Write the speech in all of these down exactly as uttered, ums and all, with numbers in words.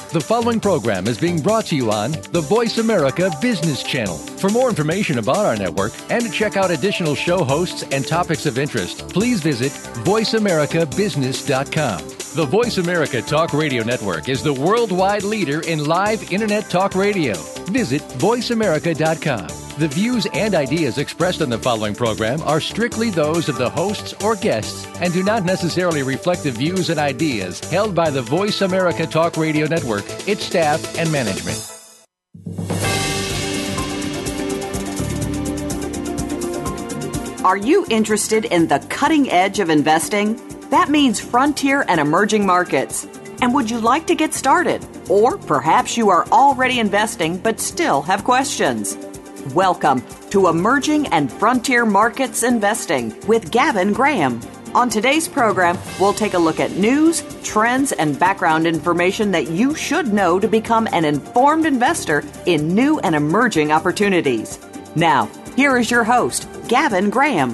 The following program is being brought to you on the Voice America Business Channel. For more information about our network and to check out additional show hosts and topics of interest, please visit voice america business dot com. The Voice America Talk Radio Network is the worldwide leader in live Internet talk radio. Visit voice america dot com. The views and ideas expressed on the following program are strictly those of the hosts or guests and do not necessarily reflect the views and ideas held by the Voice America Talk Radio Network, its staff, and management. Are you interested in the cutting edge of investing? That means frontier and emerging markets. And would you like to get started? Or perhaps you are already investing but still have questions. Welcome to Emerging and Frontier Markets Investing with Gavin Graham. On today's program, we'll take a look at news, trends, and background information that you should know to become an informed investor in new and emerging opportunities. Now, here is your host, Gavin Graham.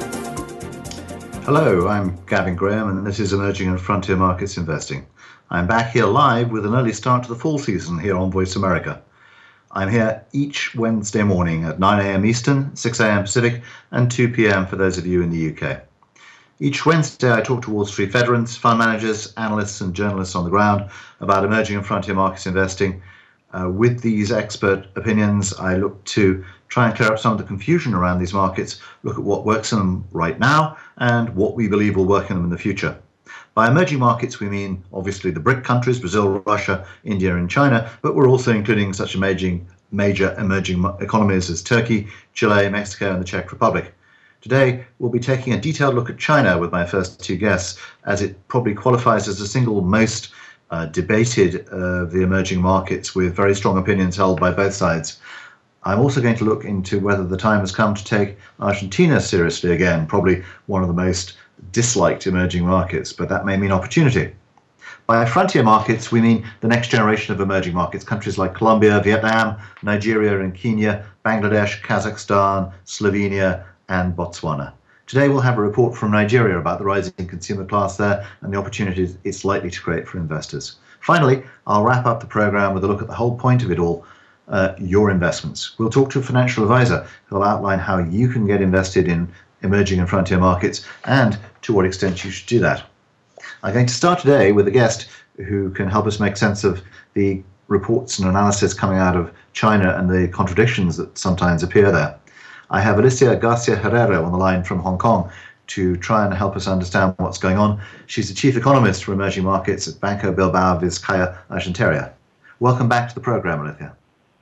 Hello, I'm Gavin Graham, and this is Emerging and Frontier Markets Investing. I'm back here live with an early start to the fall season here on Voice America. I'm here each Wednesday morning at nine a.m. Eastern, six a.m. Pacific, and two p.m. for those of you in the U K. Each Wednesday, I talk to Wall Street veterans, fund managers, analysts, and journalists on the ground about emerging and frontier markets investing. Uh, with these expert opinions, I look to try and clear up some of the confusion around these markets, look at what works in them right now, and what we believe will work in them in the future. By emerging markets, we mean obviously the BRIC countries, Brazil, Russia, India, and China, but we're also including such emerging, major emerging economies as Turkey, Chile, Mexico, and the Czech Republic. Today, we'll be taking a detailed look at China with my first two guests, as it probably qualifies as the single most uh, debated of the emerging markets, with very strong opinions held by both sides. I'm also going to look into whether the time has come to take Argentina seriously again, probably one of the most disliked emerging markets, but that may mean opportunity. By frontier markets, we mean the next generation of emerging markets, countries like Colombia, Vietnam, Nigeria and Kenya, Bangladesh, Kazakhstan, Slovenia, and Botswana. Today we'll have a report from Nigeria about the rising consumer class there and the opportunities it's likely to create for investors. Finally, I'll wrap up the program with a look at the whole point of it all, uh, your investments. We'll talk to a financial advisor who will outline how you can get invested in emerging and frontier markets, and to what extent you should do that. I'm going to start today with a guest who can help us make sense of the reports and analysis coming out of China and the contradictions that sometimes appear there. I have Alicia Garcia Herrera on the line from Hong Kong to try and help us understand what's going on. She's the chief economist for emerging markets at Banco Bilbao Vizcaya Argentaria. Welcome back to the program, Alicia.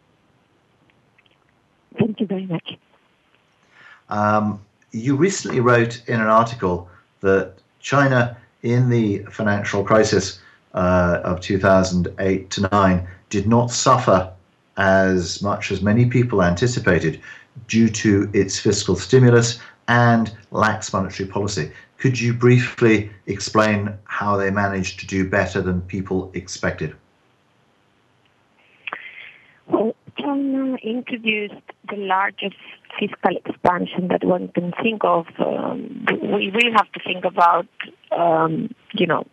Thank you very much. Um, You recently wrote in an article that China, in the financial crisis uh, of two thousand eight to nine, did not suffer as much as many people anticipated due to its fiscal stimulus and lax monetary policy. Could you briefly explain how they managed to do better than people expected? Well, China introduced the largest fiscal expansion that one can think of. Um, we will have to think about, um, you know,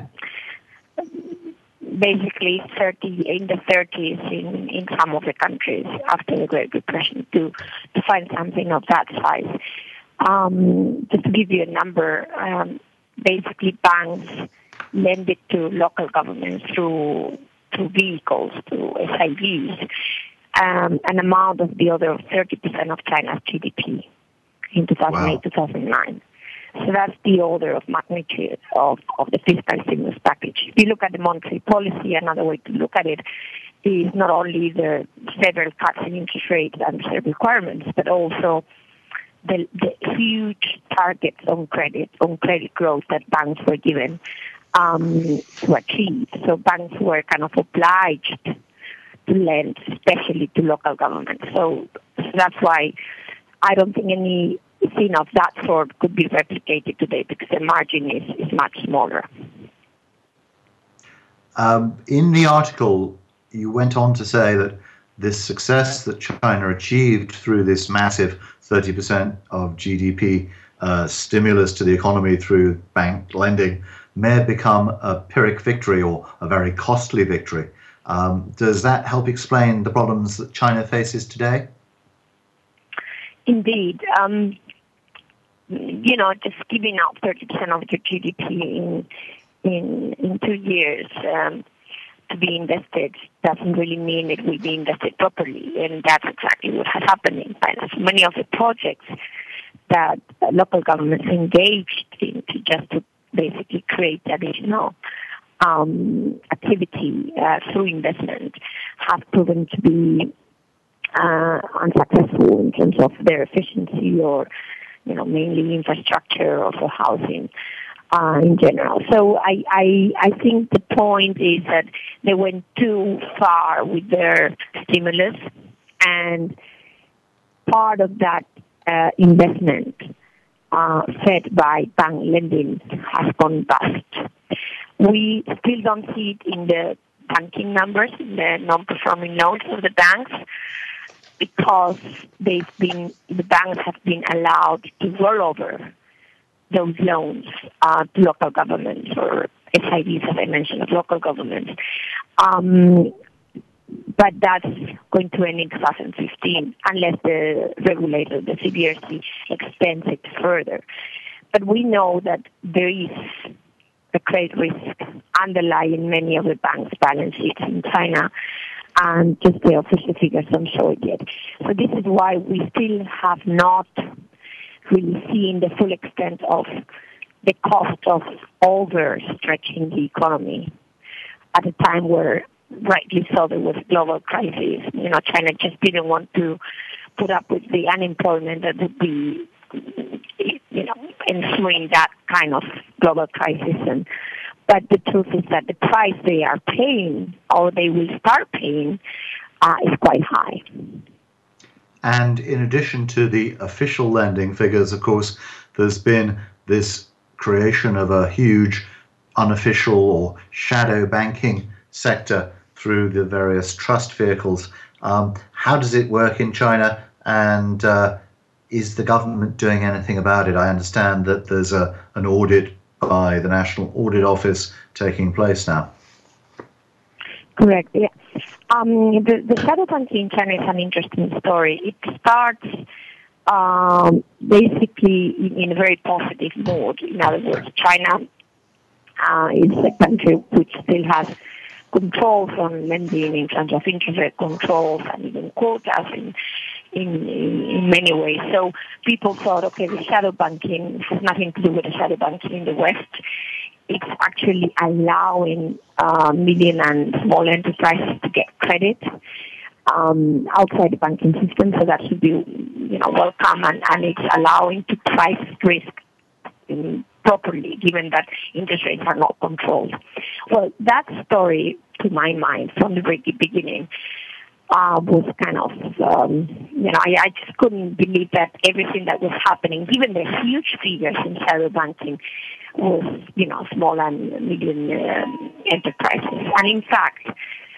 basically thirty in the thirties in, in some of the countries after the Great Depression to, to find something of that size. Um, just to give you a number, um, basically banks lended to local governments through through vehicles, through S I Vs. Um, an amount of the order of thirty percent of China's G D P in two thousand eight, wow. two thousand nine. So that's the order of magnitude of, of the fiscal stimulus package. If you look at the monetary policy, another way to look at it is not only the several cuts in interest rates and reserve requirements, but also the, the huge targets on credit, on credit growth that banks were given um, to achieve. So banks were kind of obliged to lend, especially to local governments. So, so that's why I don't think anything of that sort could be replicated today, because the margin is, is much smaller. Um, in the article, you went on to say that this success that China achieved through this massive thirty percent of G D P uh, stimulus to the economy through bank lending may have become a Pyrrhic victory, or a very costly victory. Um, does that help explain the problems that China faces today? Indeed. Um, you know, just giving out thirty percent of your G D P in in, in two years um, to be invested doesn't really mean it will be invested properly. And that's exactly what has happened in China. So many of the projects that local governments engaged in to just to basically create additional um, activity uh, through investment have proven to be uh, unsuccessful in terms of their efficiency or, you know, mainly infrastructure or for housing uh, in general. So I, I I think the point is that they went too far with their stimulus, and part of that uh, investment uh, fed by bank lending has gone bust. We still don't see it in the banking numbers, in the non-performing loans of the banks, because they've been, the banks have been allowed to roll over those loans uh, to local governments or S I Ds, as I mentioned, of local governments. Um, but that's going to end in two thousand fifteen unless the regulator, the C B R C, extends it further. But we know that there is a credit risk underlying many of the banks' balance sheets in China, and just the official figures don't show it yet. So this is why we still have not really seen the full extent of the cost of overstretching the economy at a time where, rightly so, there was a global crisis. You know, China just didn't want to put up with the unemployment that would be, you know, ensuing that kind of global crisis. And but the truth is that the price they are paying, or they will start paying, uh, is quite high. And in addition to the official lending figures, of course, there's been this creation of a huge unofficial or shadow banking sector through the various trust vehicles. Um, how does it work in China, and uh, is the government doing anything about it? I understand that there's a, an audit by the National Audit Office taking place now. Correct, yeah. Um, the, the shadow banking in China is an interesting story. It starts um, basically in, in a very positive mode. In other words, China uh, is a country which still has controls on lending in terms of interest rate controls and even quotas in, in, in many ways. So people thought, okay, the shadow banking has nothing to do with the shadow banking in the West. It's actually allowing uh, medium and small enterprises to get credit um, outside the banking system, so that should be, you know, welcome, and, and it's allowing to price risk um, properly, given that interest rates are not controlled. Well, that story, to my mind, from the very beginning, uh, was kind of, um, you know, I, I just couldn't believe that everything that was happening, given the huge figures in shadow banking, was, you know, small and medium uh, enterprises. And in fact,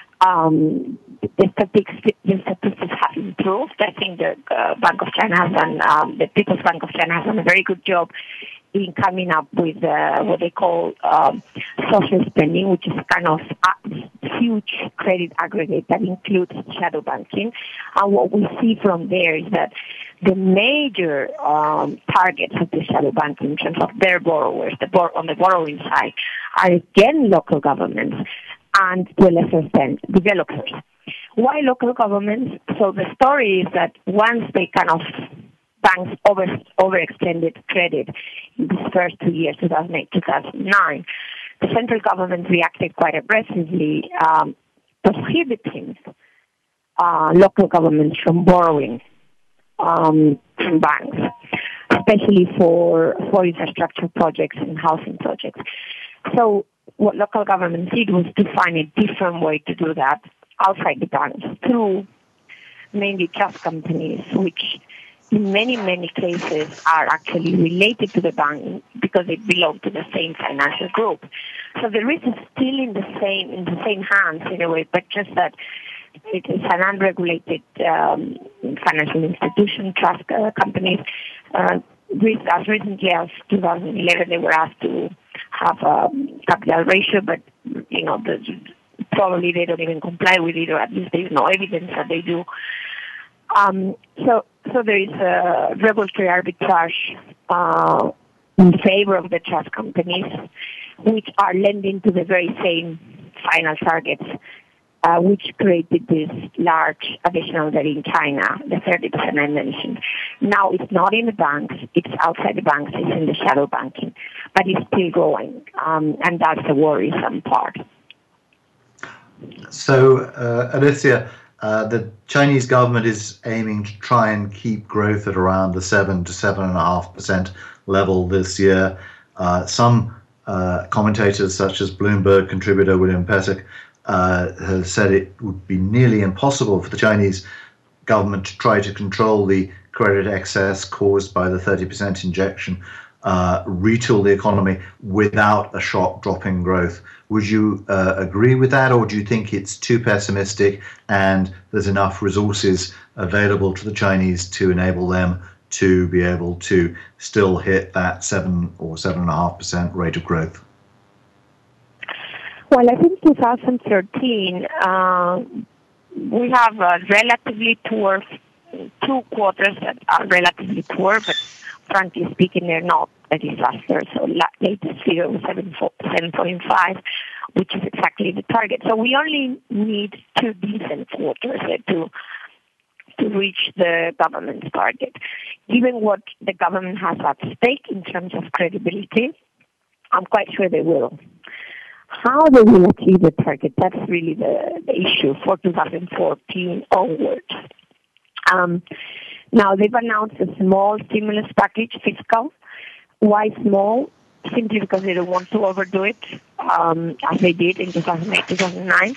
um, the statistics, the statistics have improved. I think the uh, Bank of China has done, um, the People's Bank of China has done a very good job in coming up with uh, what they call um, social spending, which is kind of a huge credit aggregate that includes shadow banking. And what we see from there is that the major um, targets of the shadow banking in terms of their borrowers, the bor- on the borrowing side, are again local governments and, to a lesser extent, developers. Why local governments? So the story is that once they kind of banks over overextended credit in these first two years, two thousand eight, two thousand nine, the central government reacted quite aggressively, um, prohibiting uh, local governments from borrowing um, from banks, especially for for infrastructure projects and housing projects. So what local governments did was to find a different way to do that outside the banks through mainly trust companies, which in many, many cases are actually related to the bank because they belong to the same financial group. So the risk is still in the same in the same hands in a way, but just that it is an unregulated um, financial institution, trust uh, companies. Uh, as recently as two thousand eleven, they were asked to have a capital ratio, but you know the probably they don't even comply with it, or at least there's no evidence that they do. Um, so, so there is a regulatory arbitrage uh, in favor of the trust companies, which are lending to the very same final targets, uh, which created this large additional debt in China, the thirty percent I mentioned. Now it's not in the banks, it's outside the banks, it's in the shadow banking, but it's still growing, um, and that's the worrisome part. So, uh, Alicia, uh, the Chinese government is aiming to try and keep growth at around the seven to seven and a half percent level this year. Uh, some uh, commentators, such as Bloomberg contributor William Pesek, uh, have said it would be nearly impossible for the Chinese government to try to control the credit excess caused by the thirty percent injection, uh, retool the economy without a sharp drop in growth. Would you uh, agree with that, or do you think it's too pessimistic and there's enough resources available to the Chinese to enable them to be able to still hit that seven or seven and a half percent rate of growth? Well, I think twenty thirteen, uh, we have a relatively poor, two quarters that are relatively poor, but frankly speaking, they're not a disaster. So latest figure was seven point five, which is exactly the target. So we only need two decent quarters to to reach the government's target. Given what the government has at stake in terms of credibility, I'm quite sure they will. How they will achieve the target, that's really the, the issue for two thousand fourteen onwards. Um, now, they've announced a small stimulus package, fiscal. Why small? Simply because they don't want to overdo it, um, as they did in two thousand eight, two thousand nine.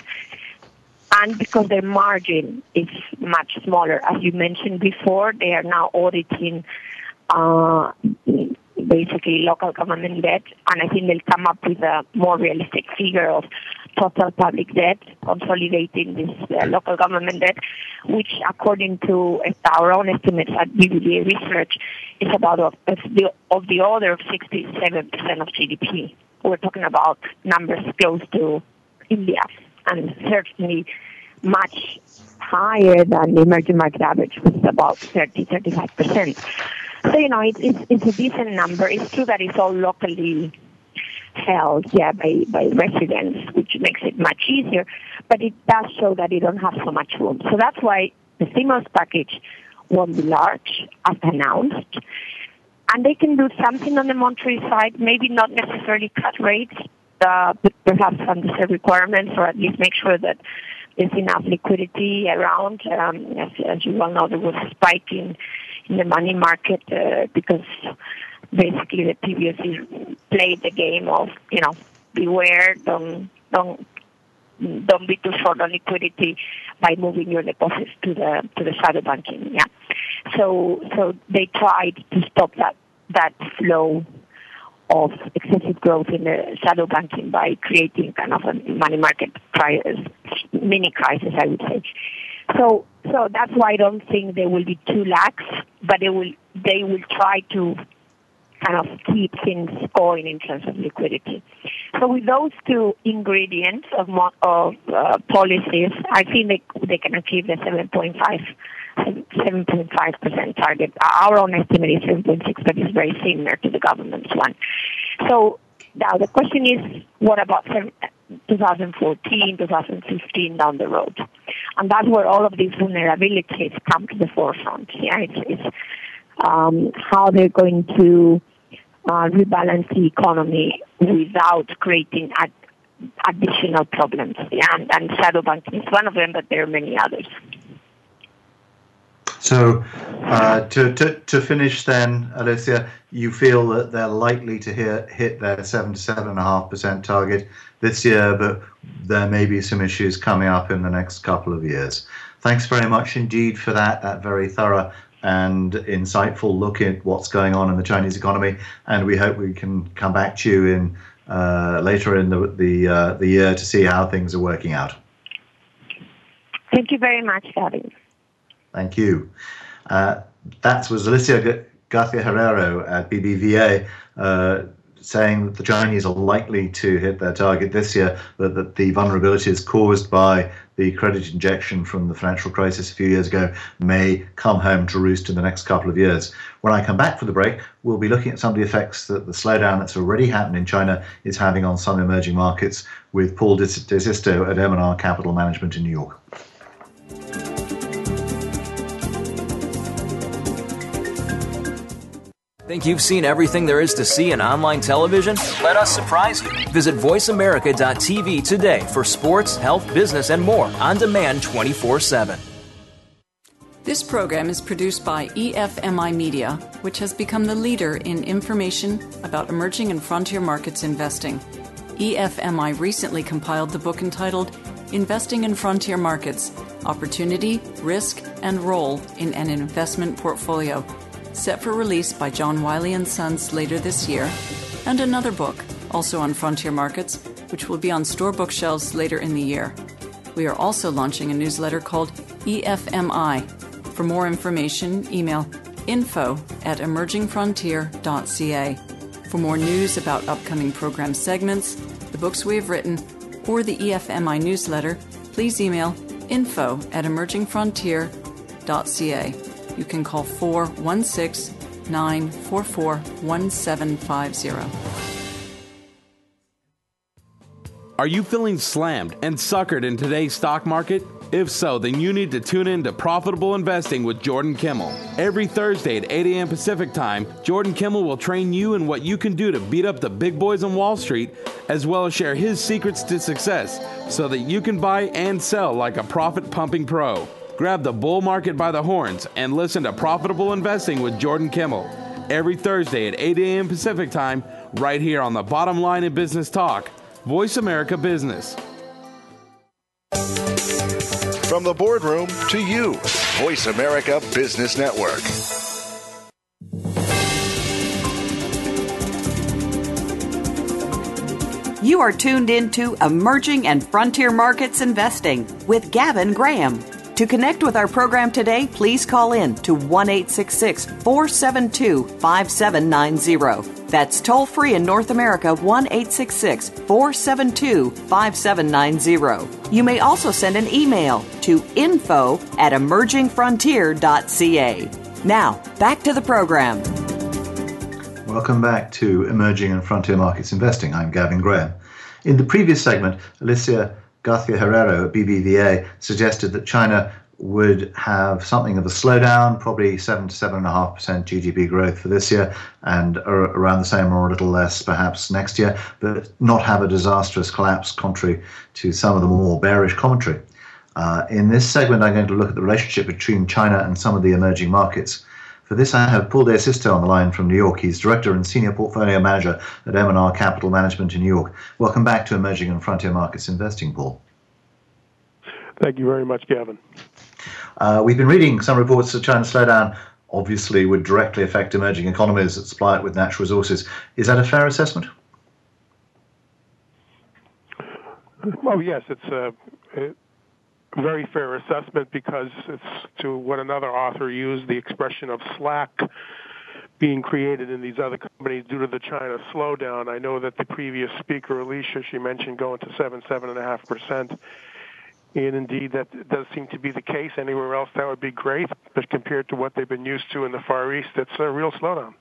And because their margin is much smaller. As you mentioned before, they are now auditing uh, basically local government debt, and I think they'll come up with a more realistic figure of total public debt, consolidating this uh, local government debt, which according to our own estimates at B B V A Research is about of the, of the order of sixty-seven percent of G D P. We're talking about numbers close to India, and certainly much higher than the emerging market average, which is about thirty, thirty-five percent. So, you know, it's, it's, it's a decent number. It's true that it's all locally held, yeah, by, by residents, which makes it much easier, but it does show that they don't have so much room. So that's why the stimulus package won't be large, as announced. And they can do something on the monetary side, maybe not necessarily cut rates, uh, but perhaps under the requirements, or at least make sure that there's enough liquidity around. Um, as, as you well know, there was a spike in, in the money market uh, because basically the P B O C played the game of, you know, beware, don't don't don't be too short on liquidity by moving your deposits to the to the shadow banking. Yeah, so so they tried to stop that that flow of excessive growth in the shadow banking by creating kind of a money market crisis, mini crisis, I would say. So, so that's why I don't think they will be too lax, but they will they will try to kind of keep things going in terms of liquidity. So with those two ingredients of of uh, policies, I think they they can achieve the seven point five. seven point five percent target. Our own estimate is seven point six, but it's very similar to the government's one. So now the question is, what about twenty fourteen, twenty fifteen down the road? And that's where all of these vulnerabilities come to the forefront. Yeah, it's, it's um, how they're going to uh, rebalance the economy without creating ad- additional problems. Yeah, and, and shadow banking is one of them, but there are many others. So uh, to, to to finish then, Alicia, you feel that they're likely to hit, hit their seven to seven and a half percent target this year, but there may be some issues coming up in the next couple of years. Thanks very much indeed for that, that very thorough and insightful look at what's going on in the Chinese economy, and we hope we can come back to you in uh, later in the the, uh, the year to see how things are working out. Thank you very much, Gabby. Thank you. Uh, that was Alicia Garcia Herrero at B B V A uh, saying that the Chinese are likely to hit their target this year, but that the vulnerabilities caused by the credit injection from the financial crisis a few years ago may come home to roost in the next couple of years. When I come back for the break, we'll be looking at some of the effects that the slowdown that's already happened in China is having on some emerging markets with Paul DeSisto at M and R Capital Management in New York. Think you've seen everything there is to see in online television? Let us surprise you. Visit voice america dot t v today for sports, health, business, and more on demand twenty-four seven. This program is produced by E F M I Media, which has become the leader in information about emerging and frontier markets investing. E F M I recently compiled the book entitled Investing in Frontier Markets: Opportunity, Risk, and Role in an Investment Portfolio, set for release by John Wiley and Sons later this year, and another book, also on frontier markets, which will be on store bookshelves later in the year. We are also launching a newsletter called E F M I. For more information, email info at emerging frontier dot c a. For more news about upcoming program segments, the books we have written, or the E F M I newsletter, please email info at emerging frontier dot c a. You can call four one six, nine four four, one seven five zero. Are you feeling slammed and suckered in today's stock market? If so, then you need to tune in to Profitable Investing with Jordan Kimmel. Every Thursday at eight a.m. Pacific Time, Jordan Kimmel will train you in what you can do to beat up the big boys on Wall Street, as well as share his secrets to success so that you can buy and sell like a profit-pumping pro. Grab the bull market by the horns and listen to Profitable Investing with Jordan Kimmel every Thursday at eight a.m. Pacific Time, right here on the Bottom Line in Business Talk, Voice America Business. From the boardroom to you, Voice America Business Network. You are tuned into Emerging and Frontier Markets Investing with Gavin Graham. To connect with our program today, please call in to one eight six six, four seven two, five seven nine zero. That's toll free in North America, one eight six six, four seven two, five seven nine zero. You may also send an email to info at emerging frontier dot c a. Now, back to the program. Welcome back to Emerging and Frontier Markets Investing. I'm Gavin Graham. In the previous segment, Alicia Garcia-Herrero at B B V A suggested that China would have something of a slowdown, probably seven to seven point five percent G D P growth for this year, and around the same or a little less perhaps next year, but not have a disastrous collapse contrary to some of the more bearish commentary. Uh, in this segment, I'm going to look at the relationship between China and some of the emerging markets. For this, I have Paul DeSisto on the line from New York. He's Director and Senior Portfolio Manager at M and R Capital Management in New York. Welcome back to Emerging and Frontier Markets Investing, Paul. Thank you very much, Gavin. Uh, we've been reading some reports that China's slowdown obviously would directly affect emerging economies that supply it with natural resources. Is that a fair assessment? Oh, yes, it's a, a very fair assessment because it's, to what another author used, the expression of slack being created in these other companies due to the China slowdown. I know that the previous speaker, Alicia, she mentioned going to seven, seven and a half percent. And indeed, that does seem to be the case. Anywhere else, that would be great. But compared to what they've been used to in the Far East, it's a real slowdown.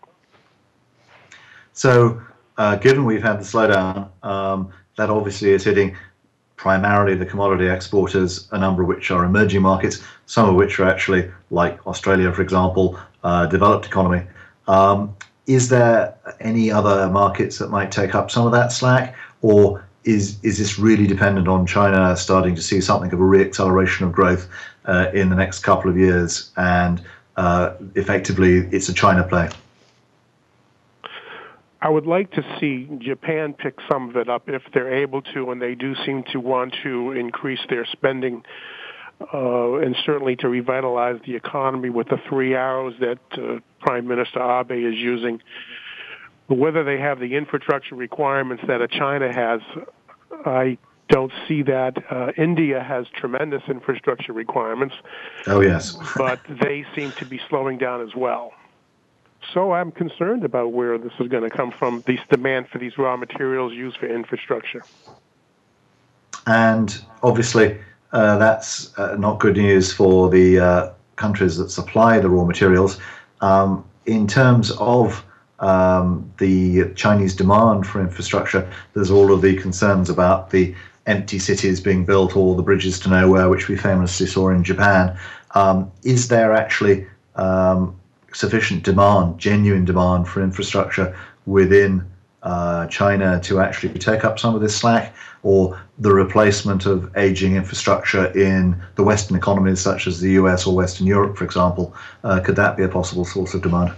So, uh, given we've had the slowdown, um, that obviously is hitting primarily the commodity exporters, a number of which are emerging markets, some of which are actually, like Australia, for example, uh, developed economy. Um, is there any other markets that might take up some of that slack, or Is is this really dependent on China starting to see something of a re-acceleration of growth uh, in the next couple of years, and uh, effectively it's a China play? I would like to see Japan pick some of it up if they're able to, and they do seem to want to increase their spending, uh, and certainly to revitalize the economy with the three arrows that uh, Prime Minister Abe is using. Whether they have the infrastructure requirements that a China has, I don't see that. Uh, India has tremendous infrastructure requirements. Oh, yes. But they seem to be slowing down as well. So I'm concerned about where this is going to come from, this demand for these raw materials used for infrastructure. And obviously, uh, that's uh, not good news for the uh, countries that supply the raw materials. Um, in terms of um, the Chinese demand for infrastructure, there's all of the concerns about the empty cities being built or the bridges to nowhere, which we famously saw in Japan. Um, is there actually um, sufficient demand, genuine demand for infrastructure within uh, China to actually take up some of this slack, or the replacement of aging infrastructure in the Western economies such as the U S or Western Europe, for example? Uh, could that be a possible source of demand?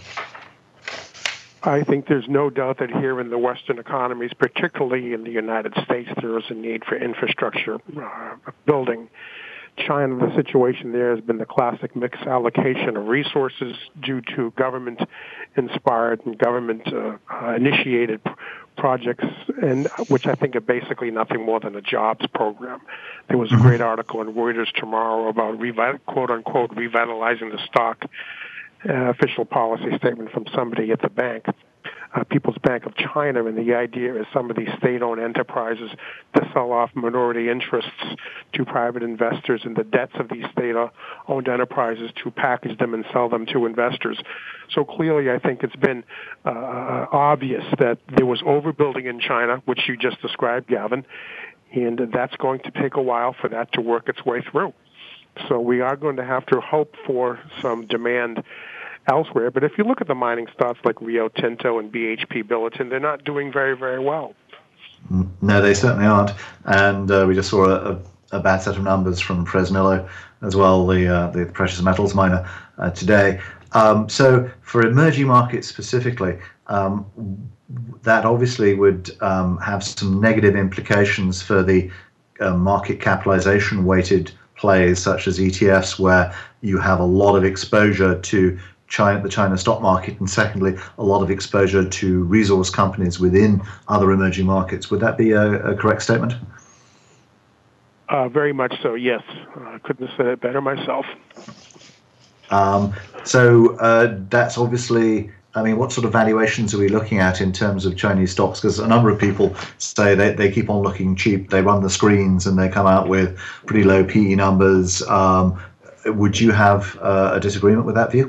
I think there's no doubt that here in the Western economies, particularly in the United States, there is a need for infrastructure uh, building. China, the situation there has been the classic mixed allocation of resources due to government-inspired and government-initiated uh, uh, projects, and which I think are basically nothing more than a jobs program. There was a great article in Reuters tomorrow about revi- quote-unquote revitalizing the stock. Uh, official policy statement from somebody at the bank, uh, People's Bank of China, and the idea is some of these state-owned enterprises to sell off minority interests to private investors and the debts of these state-owned enterprises to package them and sell them to investors. So clearly, I think it's been uh, obvious that there was overbuilding in China, which you just described, Gavin, and that's going to take a while for that to work its way through. So we are going to have to hope for some demand elsewhere. But if you look at the mining stocks like Rio Tinto and B H P Billiton, they're not doing very, very well. No, they certainly aren't. And uh, we just saw a, a bad set of numbers from Fresnillo as well, the uh, the precious metals miner uh, today. Um, so for emerging markets specifically, um, that obviously would um, have some negative implications for the uh, market capitalization weighted plays such as E T Fs, where you have a lot of exposure to China, the China stock market, and secondly, a lot of exposure to resource companies within other emerging markets. Would that be a, a correct statement? Uh, very much so, yes. I uh, couldn't have said it better myself. Um, so uh, that's obviously, I mean, what sort of valuations are we looking at in terms of Chinese stocks? Because a number of people say they, they keep on looking cheap. They run the screens and they come out with pretty low P E numbers. Um, would you have uh, a disagreement with that view?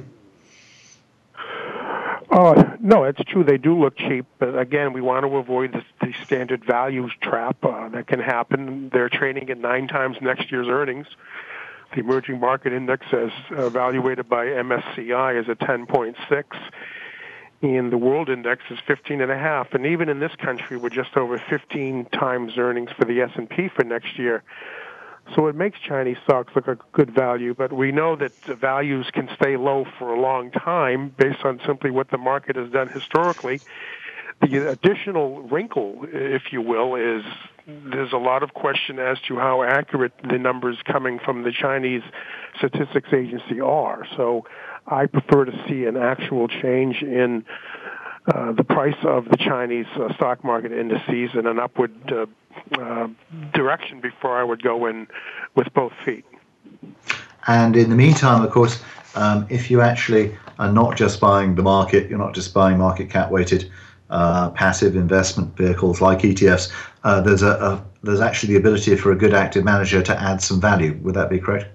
Uh, no, it's true. They do look cheap, but again, we want to avoid the, the standard values trap uh, that can happen. They're trading at nine times next year's earnings. The emerging market index, as evaluated by M S C I, is at ten point six, and the world index is fifteen and a half. And even in this country, we're just over fifteen times earnings for the S and P for next year. So it makes Chinese stocks look like a good value, but we know that the values can stay low for a long time based on simply what the market has done historically. The additional wrinkle, if you will, is there's a lot of question as to how accurate the numbers coming from the Chinese Statistics Agency are. So I prefer to see an actual change in uh, the price of the Chinese uh, stock market indices and an upward uh, uh, direction before I would go in with both feet. And in the meantime, of course, um, if you actually are not just buying the market, you're not just buying market cap weighted uh, passive investment vehicles like E T Fs, uh, there's a, a there's actually the ability for a good active manager to add some value. Would that be correct?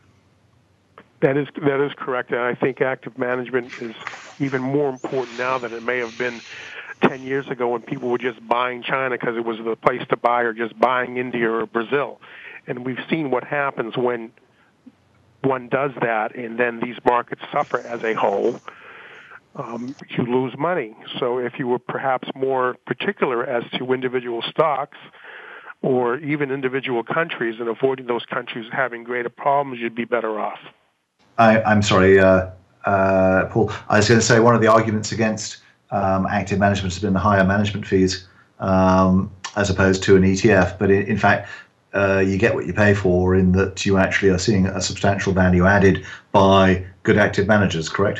That is that is correct, and I think active management is even more important now than it may have been ten years ago when people were just buying China because it was the place to buy, or just buying India or Brazil. And we've seen what happens when one does that, and then these markets suffer as a whole. Um, you lose money. So if you were perhaps more particular as to individual stocks or even individual countries and avoiding those countries having greater problems, you'd be better off. I, I'm sorry, uh, uh, Paul. I was going to say one of the arguments against um, active management has been the higher management fees um, as opposed to an E T F. But in, in fact, uh, you get what you pay for in that you actually are seeing a substantial value added by good active managers, correct?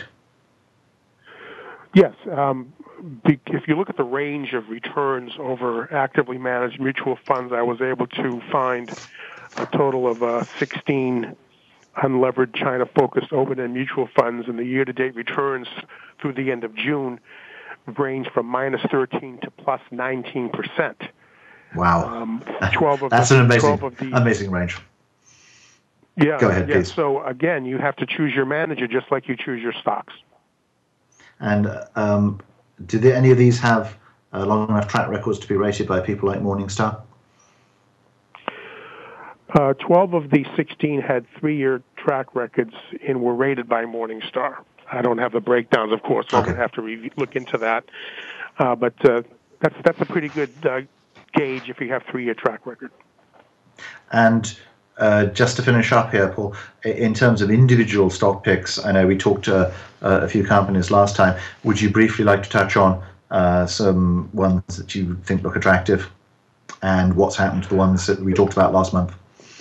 Yes. Um, if you look at the range of returns over actively managed mutual funds, I was able to find a total of uh, sixteen unlevered China-focused open-end mutual funds, and the year-to-date returns through the end of June range from minus thirteen to plus nineteen percent. Wow. Um, twelve of That's the, an amazing, twelve of the, amazing range. Yeah. Go ahead, yeah. please. So, again, you have to choose your manager just like you choose your stocks. And um, do they, any of these have uh, long enough track records to be rated by people like Morningstar? Uh, twelve of the sixteen had three-year track records and were rated by Morningstar. I don't have the breakdowns, of course, so okay. I'm going to have to re- look into that. Uh, but uh, that's that's a pretty good uh, gauge if you have three-year track record. And uh, just to finish up here, Paul, in terms of individual stock picks, I know we talked to uh, a few companies last time. Would you briefly like to touch on uh, some ones that you think look attractive and what's happened to the ones that we talked about last month?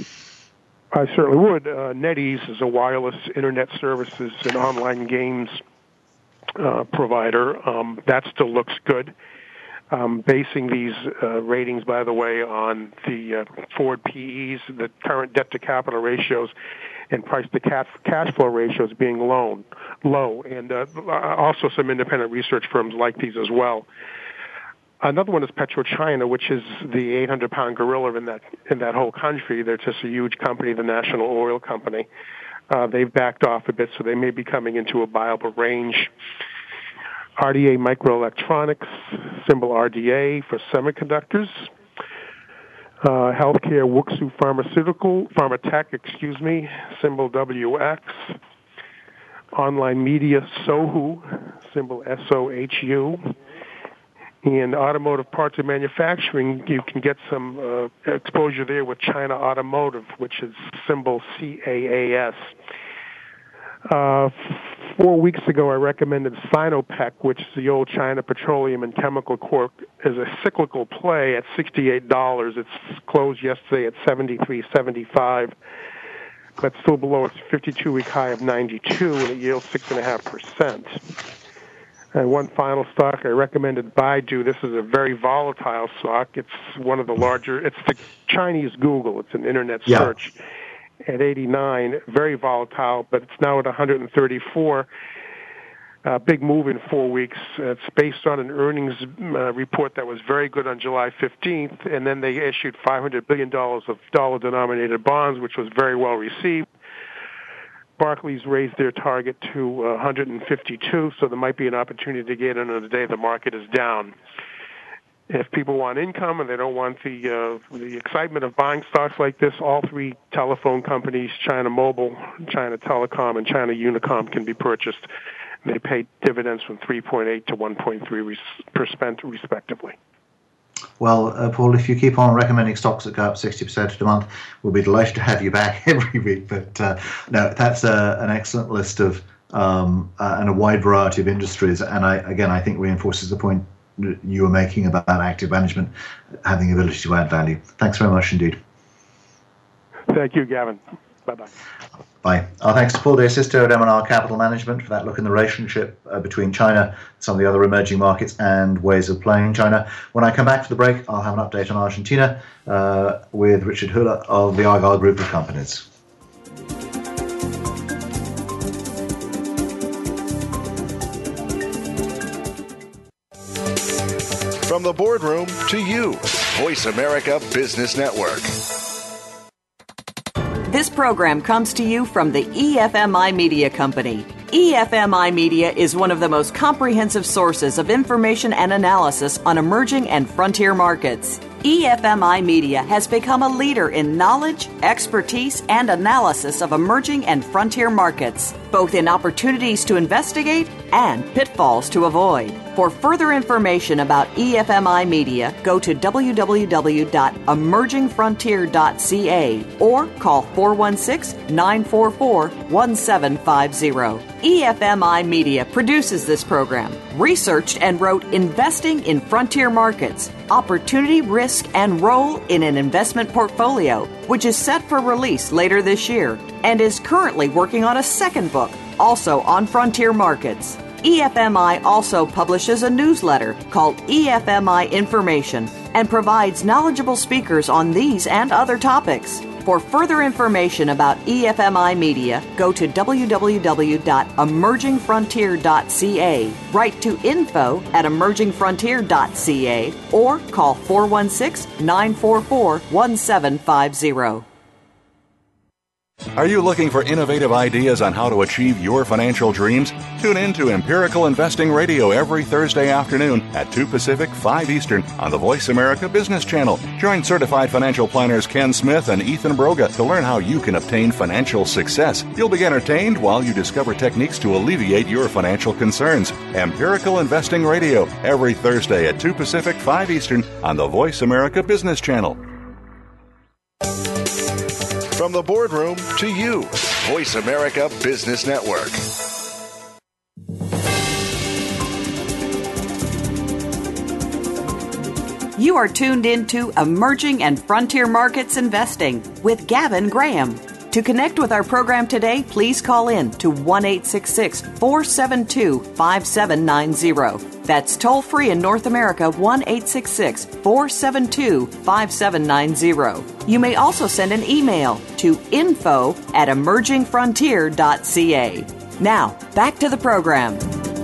I certainly would. Uh, NetEase is a wireless internet services and online games uh, provider. Um, that still looks good. Um, basing these uh, ratings, by the way, on the uh, forward P Es, the current debt-to-capital ratios, and price-to-cash cash flow ratios being low, low, and uh, also some independent research firms like these as well. Another one is PetroChina, which is the eight hundred pound gorilla in that in that whole country. They're just a huge company, the national oil company. Uh, they've backed off a bit, so they may be coming into a viable range. R D A Microelectronics, symbol R D A for semiconductors. Uh, healthcare Wuxi Pharmaceutical, Pharmatech, excuse me, symbol W X. Online media Sohu, symbol S O H U. And automotive parts and manufacturing, you can get some uh, exposure there with China Automotive, which is symbol C A A S. Uh, four weeks ago, I recommended Sinopec, which is the old China Petroleum and Chemical Corp, as a cyclical play at sixty-eight dollars. It's closed yesterday at seventy-three seventy-five, but still below its fifty-two week high of ninety-two, and it yields six point five percent. And one final stock I recommended, Baidu. This is a very volatile stock. It's one of the larger, it's the Chinese Google. It's an internet yeah. search at eighty-nine, very volatile, but it's now at one hundred thirty-four. Uh, big move in four weeks. Uh, it's based on an earnings uh, report that was very good on July fifteenth, and then they issued five hundred billion dollars of dollar-denominated bonds, which was very well received. Barclays raised their target to uh, one hundred fifty-two, so there might be an opportunity to get in on the day the market is down. If people want income and they don't want the uh, the excitement of buying stocks like this, all three telephone companies, China Mobile, China Telecom, and China Unicom, can be purchased. They pay dividends from three point eight to one point three percent respectively. Well, uh, Paul, if you keep on recommending stocks that go up sixty percent in a month, we'll be delighted to have you back every week. But uh, no, that's uh, an excellent list of um, uh, and a wide variety of industries. And I, again, I think reinforces the point you were making about active management having the ability to add value. Thanks very much indeed. Thank you, Gavin. Bye-bye. Bye. Our thanks to Paul DeSisto at M and R Capital Management for that look in the relationship uh, between China, some of the other emerging markets, and ways of playing China. When I come back for the break, I'll have an update on Argentina uh, with Richard Hula of the Argyle Group of Companies. From the boardroom to you, Voice America Business Network. This program comes to you from the E F M I Media Company. E F M I Media is one of the most comprehensive sources of information and analysis on emerging and frontier markets. E F M I Media has become a leader in knowledge, expertise, and analysis of emerging and frontier markets, both in opportunities to investigate and pitfalls to avoid. For further information about E F M I Media, go to w w w dot emerging frontier dot c a or call four one six, nine four four, one seven five zero. E F M I Media produces this program, researched and wrote Investing in Frontier Markets, Opportunity, Risk, and Role in an Investment Portfolio, which is set for release later this year, and is currently working on a second book, also on frontier markets. E F M I also publishes a newsletter called E F M I Information and provides knowledgeable speakers on these and other topics. For further information about E F M I Media, go to w w w dot emerging frontier dot c a, write to info at emerging frontier dot c a, or call four one six, nine four four, one seven five zero. Are you looking for innovative ideas on how to achieve your financial dreams? Tune in to Empirical Investing Radio every Thursday afternoon at two Pacific, five Eastern on the Voice America Business Channel. Join certified financial planners Ken Smith and Ethan Broga to learn how you can obtain financial success. You'll be entertained while you discover techniques to alleviate your financial concerns. Empirical Investing Radio every Thursday at two Pacific, five Eastern on the Voice America Business Channel. From the boardroom to you, Voice America Business Network. You are tuned into Emerging and Frontier Markets Investing with Gavin Graham. To connect with our program today, please call in to one eight six six, four seven two, five seven nine zero. That's toll free in North America, one eight six six, four seven two, five seven nine zero. You may also send an email to info at emerging frontier dot c a. Now, back to the program.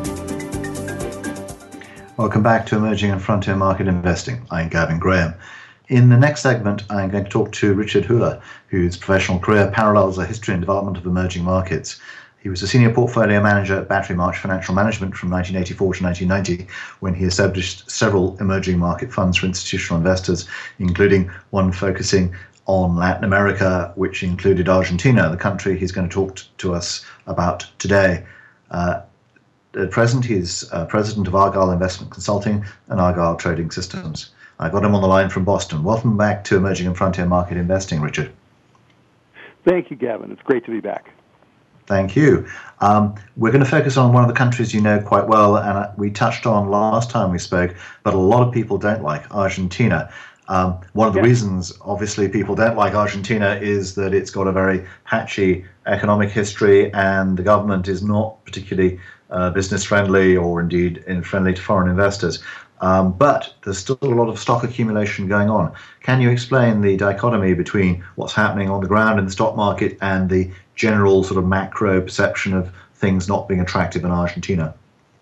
Welcome back to Emerging and Frontier Market Investing. I'm Gavin Graham. In the next segment, I'm going to talk to Richard Hula, whose professional career parallels the history and development of emerging markets. He was a senior portfolio manager at Battery March Financial Management from nineteen eighty-four to nineteen ninety, when he established several emerging market funds for institutional investors, including one focusing on Latin America, which included Argentina, the country he's going to talk t- to us about today. Uh, at present, he's uh, president of Argyle Investment Consulting and Argyle Trading Systems. I got him on the line from Boston. Welcome back to Emerging and Frontier Market Investing, Richard. Thank you, Gavin. It's great to be back. Thank you. Um, we're going to focus on one of the countries you know quite well, and we touched on last time we spoke, but a lot of people don't like, Argentina. Um, one of the yeah. reasons, obviously, people don't like Argentina is that it's got a very patchy economic history, and the government is not particularly uh, business-friendly or indeed in friendly to foreign investors. Um, but there's still a lot of stock accumulation going on. Can you explain the dichotomy between what's happening on the ground in the stock market and the general sort of macro perception of things not being attractive in Argentina?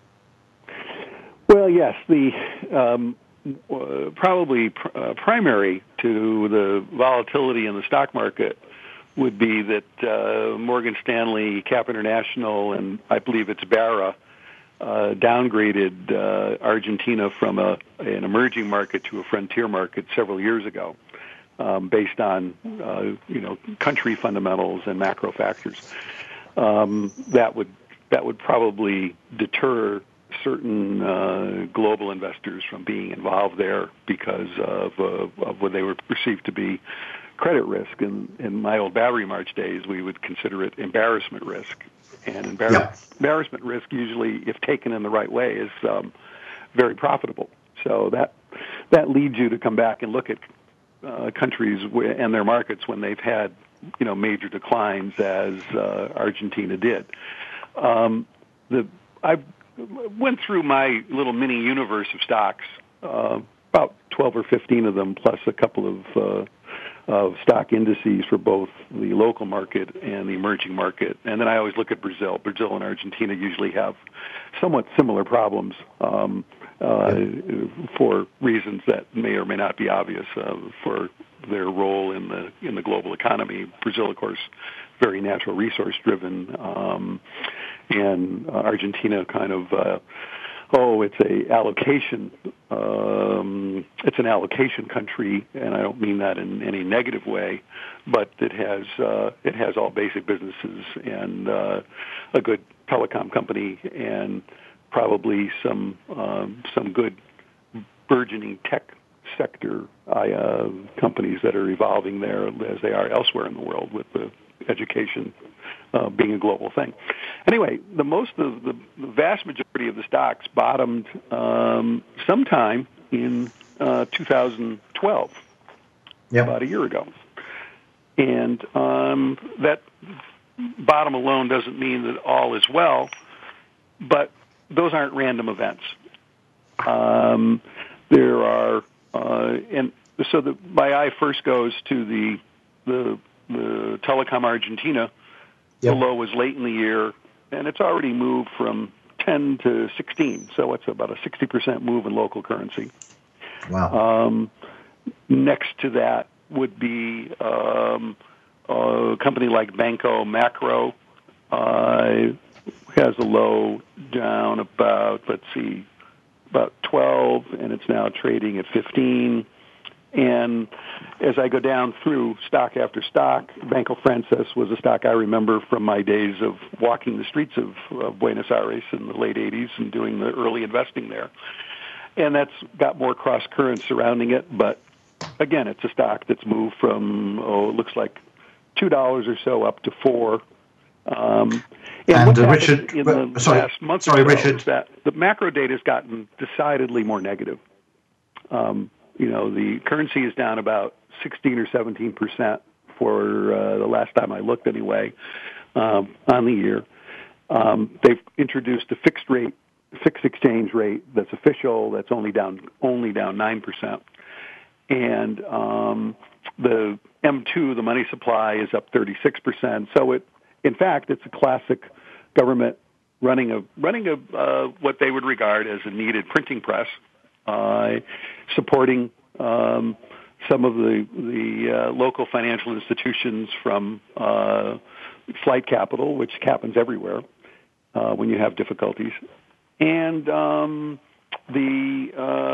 Well, yes, the um, uh, probably pr- uh, primary to the volatility in the stock market would be that uh, Morgan Stanley, Cap International, and I believe it's Barra, Uh, downgraded uh, Argentina from a, an emerging market to a frontier market several years ago, um, based on uh, you know country fundamentals and macro factors. Um, that would that would probably deter certain uh, global investors from being involved there because of, uh, of what they were perceived to be credit risk. In, in my old Battery March days, we would consider it embarrassment risk. And embar- yeah. embarrassment risk, usually, if taken in the right way, is um, very profitable. So that that leads you to come back and look at uh, countries w- and their markets when they've had, you know, major declines, as uh, Argentina did. Um, the I went through my little mini universe of stocks, uh, about twelve or fifteen of them, plus a couple of uh, of stock indices for both the local market and the emerging market. And then I always look at Brazil. Brazil and Argentina usually have somewhat similar problems um, uh, for reasons that may or may not be obvious uh, for their role in the in the global economy. Brazil, of course, very natural resource driven, um, and uh, Argentina kind of uh, oh, it's a allocation. Um, it's an allocation country, and I don't mean that in any negative way, but it has uh, it has all basic businesses and uh, a good telecom company and probably some um, some good burgeoning tech sector uh, companies that are evolving there as they are elsewhere in the world with the education uh, being a global thing. Anyway, the most of the, the vast majority of the stocks bottomed um, sometime in uh, two thousand twelve, yep. about a year ago. And um, that bottom alone doesn't mean that all is well, but those aren't random events. Um, there are, uh, and so the, my eye first goes to the the the Telecom Argentina, yep. the low was late in the year, and it's already moved from ten to sixteen, so it's about a sixty percent move in local currency. Wow. Um, next to that would be um, a company like Banco Macro, uh, has a low down about, let's see, about twelve, and it's now trading at fifteen. And as I go down through stock after stock, Banco Frances was a stock I remember from my days of walking the streets of, of Buenos Aires in the late eighties and doing the early investing there. And that's got more cross currents surrounding it, but again, it's a stock that's moved from, oh, it looks like two dollars or so up to four. Um, and and uh, Richard, in the sorry, last month sorry, or so Richard. is that the macro data has gotten decidedly more negative. Um, you know, the currency is down about sixteen or seventeen percent for uh, the last time I looked anyway, um, on the year. Um, they've introduced a fixed rate, fixed exchange rate that's official, that's only down, only down nine percent. And um, the M two, the money supply, is up thirty-six percent. So it, in fact, it's a classic government running a running a uh, what they would regard as a needed printing press, uh, supporting um, some of the the uh, local financial institutions from uh, flight capital, which happens everywhere uh, when you have difficulties, and um, the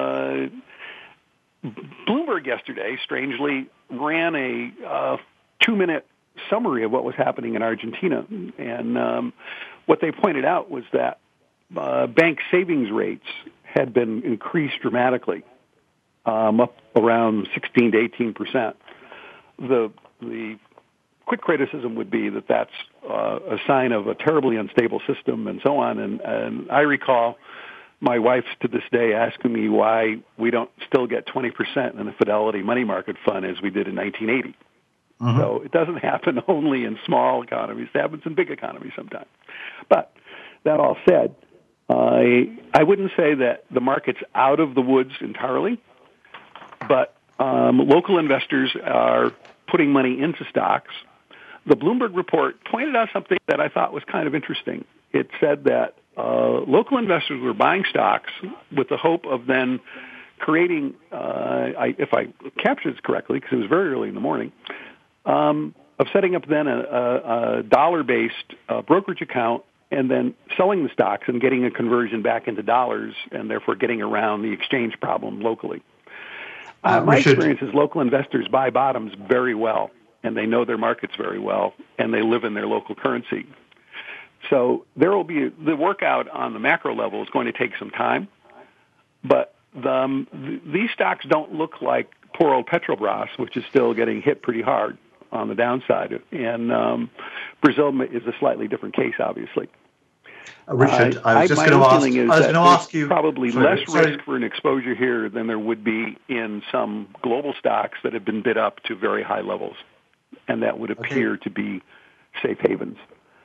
uh, Bloomberg yesterday, strangely, ran a uh, two-minute summary of what was happening in Argentina, and um, what they pointed out was that uh, bank savings rates had been increased dramatically, um, up around sixteen to eighteen percent. The the quick criticism would be that that's uh, a sign of a terribly unstable system and so on. And, and I recall my wife to this day asking me why we don't still get twenty percent in the Fidelity money market fund as we did in nineteen eighty. Mm-hmm. So it doesn't happen only in small economies. It happens in big economies sometimes. But that all said, I I wouldn't say that the market's out of the woods entirely, but um, local investors are putting money into stocks. The Bloomberg report pointed out something that I thought was kind of interesting. It said that uh, local investors were buying stocks with the hope of then creating, uh, I, if I captured this correctly, because it was very early in the morning, um, of setting up then a, a, a dollar-based uh, brokerage account and then selling the stocks and getting a conversion back into dollars and therefore getting around the exchange problem locally. Uh, my should... experience is local investors buy bottoms very well, and they know their markets very well, and they live in their local currency. So there will be the workout on the macro level is going to take some time, but the, um, th- these stocks don't look like poor old Petrobras, which is still getting hit pretty hard on the downside. And um, Brazil is a slightly different case, obviously. Uh, Richard, uh, I was I, just going to ask. I was going to ask you probably sorry, less sorry. risk for an exposure here than there would be in some global stocks that have been bid up to very high levels, and that would appear okay. to be safe havens.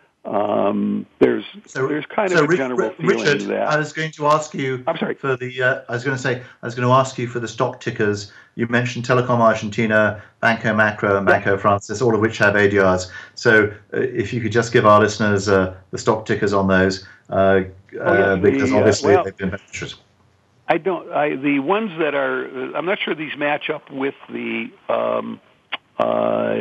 Um, there's so, there's kind so of a general Richard, feeling Richard, that I was going to ask you. I'm sorry. For the, uh, I was going to say, I was going to ask you for the stock tickers. You mentioned Telecom Argentina, Banco Macro, and Banco yeah. Frances, all of which have A D Rs. So, uh, if you could just give our listeners uh, the stock tickers on those, uh, oh, yes, uh, because the, obviously well, they've been beneficiaries. I don't. I, the ones that are, I'm not sure these match up with the um, uh,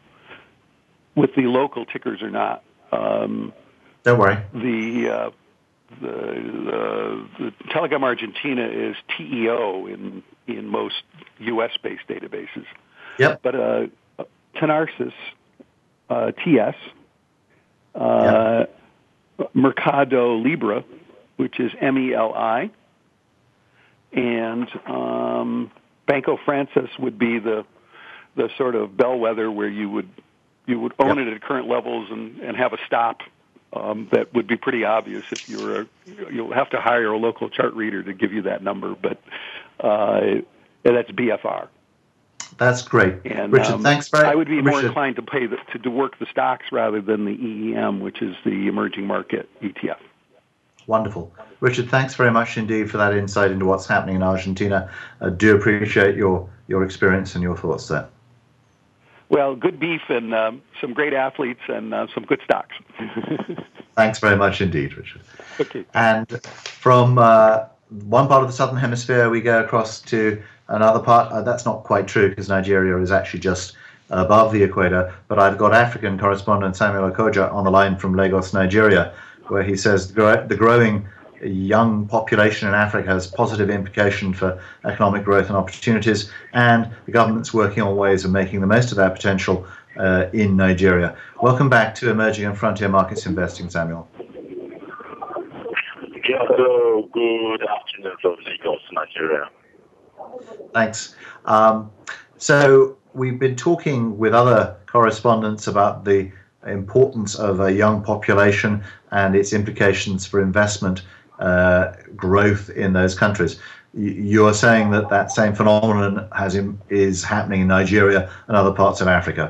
with the local tickers or not. Um, Don't worry. The, uh, the the the Telecom Argentina is T E O in in most U S based databases. Yep. But uh, Tenarsis, uh, T S, uh, yep. Mercado Libre, which is M E L I, and um, Banco Frances would be the the sort of bellwether where you would you would own yep. it at current levels and, and have a stop. Um, that would be pretty obvious if you were. You'll have to hire a local chart reader to give you that number, but uh, that's B F R. That's great, and, Richard. Um, thanks very. I would be Richard. more inclined to pay the, to, to work the stocks rather than the E E M, which is the emerging market E T F. Wonderful, Richard. Thanks very much indeed for that insight into what's happening in Argentina. I do appreciate your your experience and your thoughts there. Well, good beef and um, some great athletes and uh, some good stocks. Thanks very much indeed, Richard. Okay. And from uh, one part of the southern hemisphere, we go across to another part. Uh, that's not quite true because Nigeria is actually just above the equator. But I've got African correspondent Samuel Okoja on the line from Lagos, Nigeria, where he says the growing young population in Africa has positive implication for economic growth and opportunities, and the government's working on ways of making the most of that potential uh, in Nigeria. Welcome back to Emerging and Frontier Markets Investing, Samuel. Yeah, hello, good afternoon from Lagos, Nigeria. Thanks. Um, so we've been talking with other correspondents about the importance of a young population and its implications for investment Uh, growth in those countries. You are saying that that same phenomenon has in, is happening in Nigeria and other parts of Africa.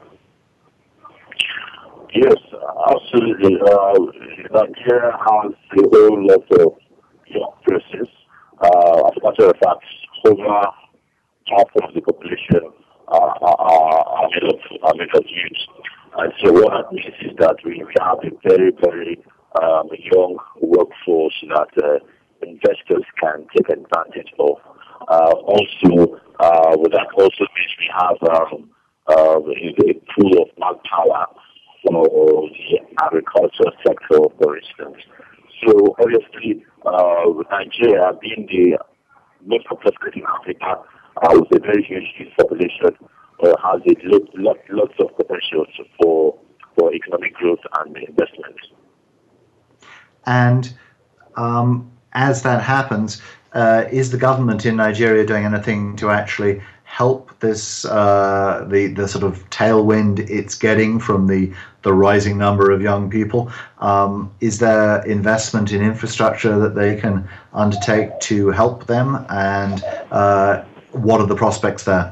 Yes, absolutely. Uh, Nigeria has a whole lot of young persons. Uh, as a matter of fact, over half of the population are, are, are made of, are made of youth. And so what that means is that we, we have a very, very Um, a young workforce that uh, investors can take advantage of. Uh, also, uh, well, that also means we have um, uh, a pool of manpower for the agriculture sector, for instance. So, obviously, uh, Nigeria being the most populous country in Africa uh, with a very huge youth population uh, has a lot, lot, lots of potential for, for economic growth and investment. And um, as that happens, uh, is the government in Nigeria doing anything to actually help this, uh, the the sort of tailwind it's getting from the, the rising number of young people? Um, is there investment in infrastructure that they can undertake to help them? And uh, what are the prospects there?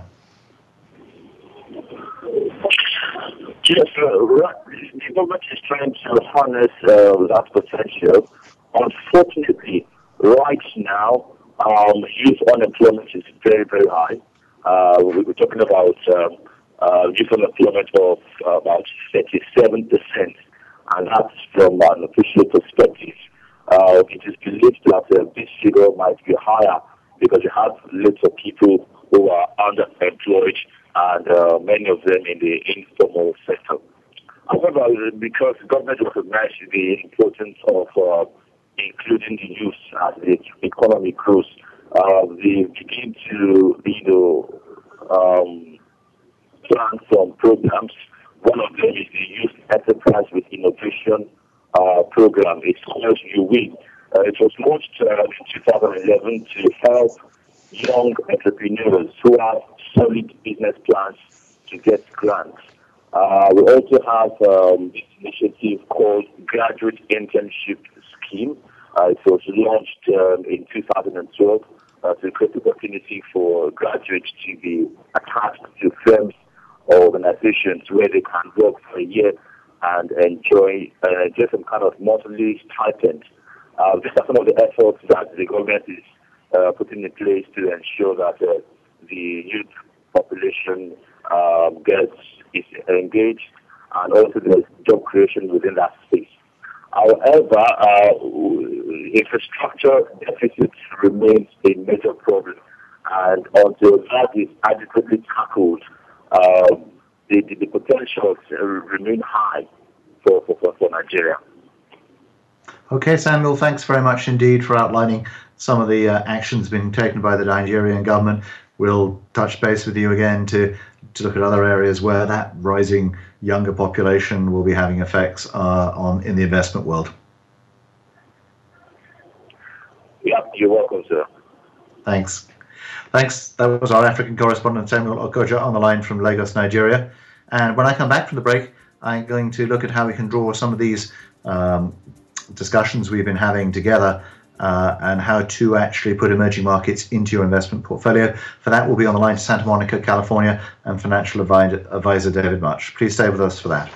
Yes, uh, the government is trying to harness uh, that potential. Unfortunately, right now, um, youth unemployment is very, very high. Uh, we're talking about um, uh, youth unemployment of uh, about thirty-seven percent, and that's from an official perspective. Uh, it is believed that uh, this figure might be higher because you have lots of people who are underemployed, and uh, many of them in the informal sector. However, because the government recognizes the importance of uh, including the youth as the economy grows, uh, they begin to, you know, um, plan some programs. One of them is the Youth Enterprise with Innovation uh, program. It's called U W I N. Uh, it was launched uh, in two thousand eleven to help young entrepreneurs who have solid business plans to get grants. Uh, we also have um, this initiative called Graduate Internship Scheme. Uh, it was launched um, in two thousand twelve uh, to create opportunity for graduates to be attached to firms or organizations where they can work for a year and enjoy uh, just some kind of monthly stipend. Uh, these are some of the efforts that the government is uh, putting in place to ensure that uh, the youth population um, gets is engaged, and also there's job creation within that space. However, uh, infrastructure deficit remains a major problem, and until that is adequately tackled, um, the, the, the potentials remain high for, for, for Nigeria. Okay, Samuel, thanks very much indeed for outlining some of the uh, actions being taken by the Nigerian government. We'll touch base with you again to, to look at other areas where that rising younger population will be having effects uh, on in the investment world. Yeah, you're welcome, sir. Thanks. Thanks. That was our African correspondent, Samuel Okoja, on the line from Lagos, Nigeria. And when I come back from the break, I'm going to look at how we can draw some of these um, discussions we've been having together uh, and how to actually put emerging markets into your investment portfolio. For that, we'll be on the line to Santa Monica, California, and financial advisor David Much. Please stay with us for that.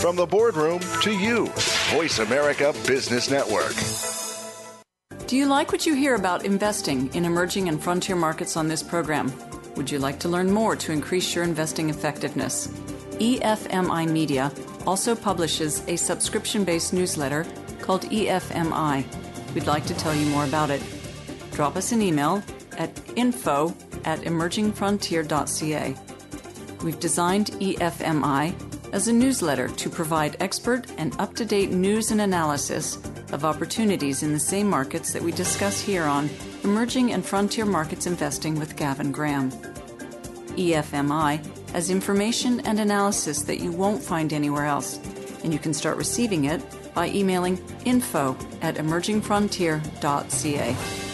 From the boardroom to you, Voice America Business Network. Do you like what you hear about investing in emerging and frontier markets on this program? Would you like to learn more to increase your investing effectiveness? E F M I Media also publishes a subscription-based newsletter called E F M I. We'd like to tell you more about it. Drop us an email at info at emerging frontier dot c a. We've designed E F M I as a newsletter to provide expert and up-to-date news and analysis of opportunities in the same markets that we discuss here on Emerging and Frontier Markets Investing with Gavin Graham. E F M I has information and analysis that you won't find anywhere else, and you can start receiving it by emailing info at emerging frontier dot c a.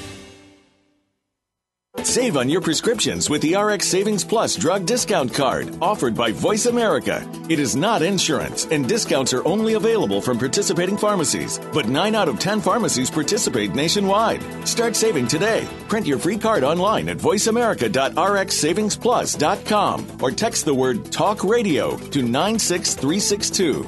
Save on your prescriptions with the R X Savings Plus drug discount card offered by Voice America. It is not insurance, and discounts are only available from participating pharmacies. But nine out of ten pharmacies participate nationwide. Start saving today. Print your free card online at voice america dot r x savings plus dot com or text the word TALK RADIO to nine six three six two.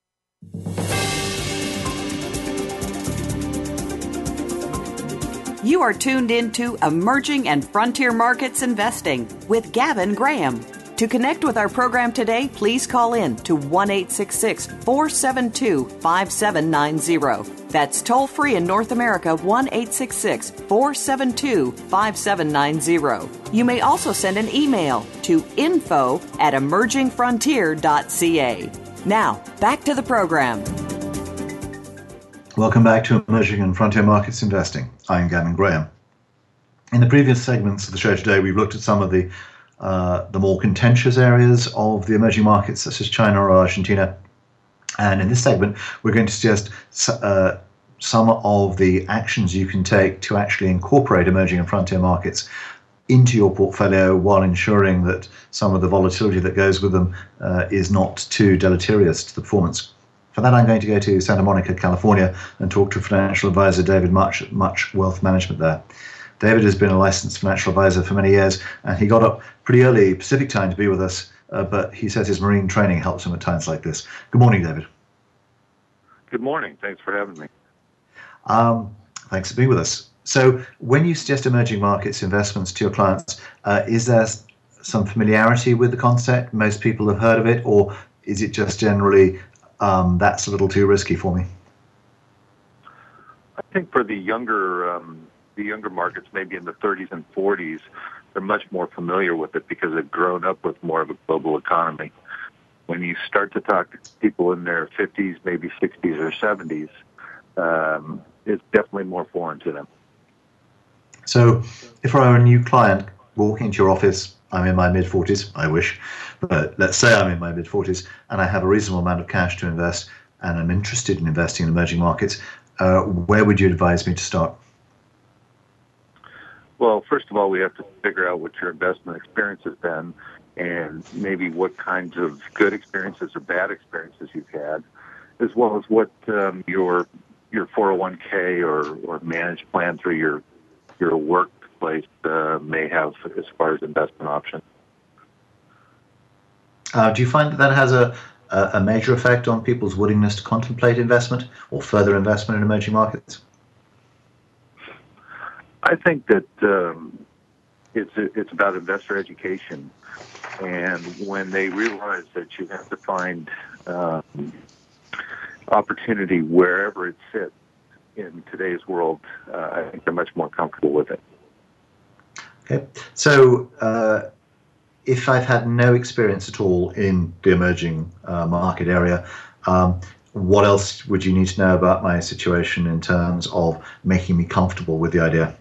You are tuned into Emerging and Frontier Markets Investing with Gavin Graham. To connect with our program today, please call in to one eight six six, four seven two, five seven nine zero. That's toll free in North America, one eight six six, four seven two, five seven nine zero. You may also send an email to info at emerging frontier dot c a. Now, back to the program. Welcome back to Emerging and Frontier Markets Investing. I'm Gavin Graham. In the previous segments of the show today, we've looked at some of the uh, the more contentious areas of the emerging markets, such as China or Argentina. And in this segment, we're going to suggest uh, some of the actions you can take to actually incorporate emerging and frontier markets into your portfolio while ensuring that some of the volatility that goes with them uh, is not too deleterious to the performance. For that, I'm going to go to Santa Monica, California, and talk to financial advisor David Much at Much Wealth Management there. David has been a licensed financial advisor for many years, and he got up pretty early Pacific time to be with us, uh, but he says his marine training helps him at times like this. Good morning, David. Good morning. Thanks for having me. Um, thanks for being with us. So when you suggest emerging markets investments to your clients, uh, is there some familiarity with the concept? Most people have heard of it, or is it just generally um, that's a little too risky for me? I think for the younger um, the younger markets, maybe in the thirties and forties, they're much more familiar with it because they've grown up with more of a global economy. When you start to talk to people in their fifties, maybe sixties or seventies, um, it's definitely more foreign to them. So if I were a new client walking into your office, I'm in my mid-forties, I wish, but let's say I'm in my mid-forties and I have a reasonable amount of cash to invest and I'm interested in investing in emerging markets, uh, where would you advise me to start? Well, first of all, we have to figure out what your investment experience has been and maybe what kinds of good experiences or bad experiences you've had, as well as what um, your your four oh one k or, or managed plan through your your workplace uh, may have as far as investment options. Uh, do you find that that has a, a major effect on people's willingness to contemplate investment or further investment in emerging markets? I think that um, it's it's about investor education, and when they realize that you have to find um, opportunity wherever it sits in today's world, uh, I think they're much more comfortable with it. Okay, so uh, if I've had no experience at all in the emerging uh, market area, um, what else would you need to know about my situation in terms of making me comfortable with the idea?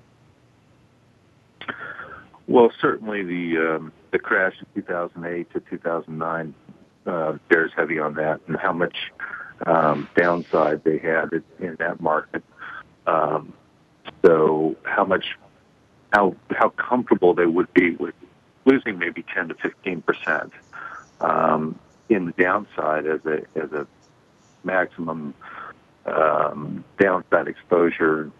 Well, certainly the um, the crash in two thousand eight to two thousand nine uh, bears heavy on that, and how much um, downside they had in that market. Um, so, how much, how how comfortable they would be with losing maybe ten to fifteen percent um, in the downside as a as a maximum um, downside exposure.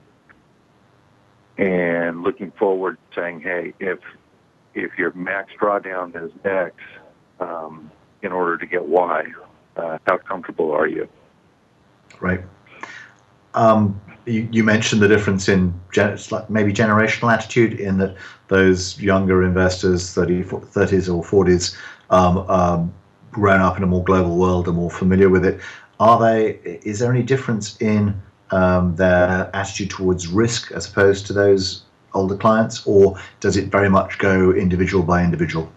And looking forward, saying, hey, if if your max drawdown is X, um, in order to get Y, uh, how comfortable are you? Right. Um, you, you mentioned the difference in gen- maybe generational attitude, in that those younger investors, thirties or forties, um, um, grown up in a more global world, are more familiar with it. Are they? Is there any difference in um, their attitude towards risk as opposed to those older clients, or does it very much go individual by individual?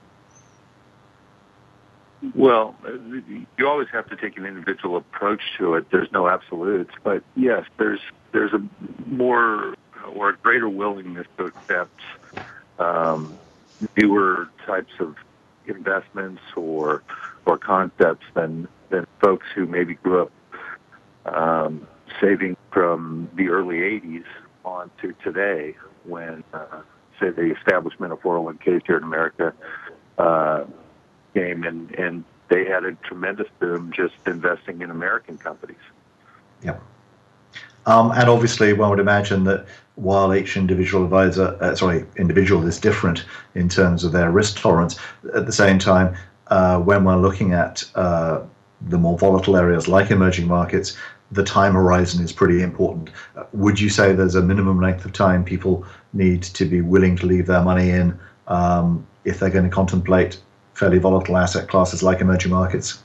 Well, you always have to take an individual approach to it. There's no absolutes, but yes, there's there's a more or a greater willingness to accept um, newer types of investments or or concepts than than folks who maybe grew up um, saving from the early eighties on to today, when uh, say the establishment of four oh one k's here in America uh, came, and, and they had a tremendous boom just investing in American companies. Yeah. Um, and obviously, one would imagine that while each individual advisor, uh, sorry, individual is different in terms of their risk tolerance, at the same time, uh, when we're looking at uh, the more volatile areas like emerging markets, the time horizon is pretty important. Uh, would you say there's a minimum length of time people need to be willing to leave their money in um, if they're going to contemplate fairly volatile asset classes like emerging markets?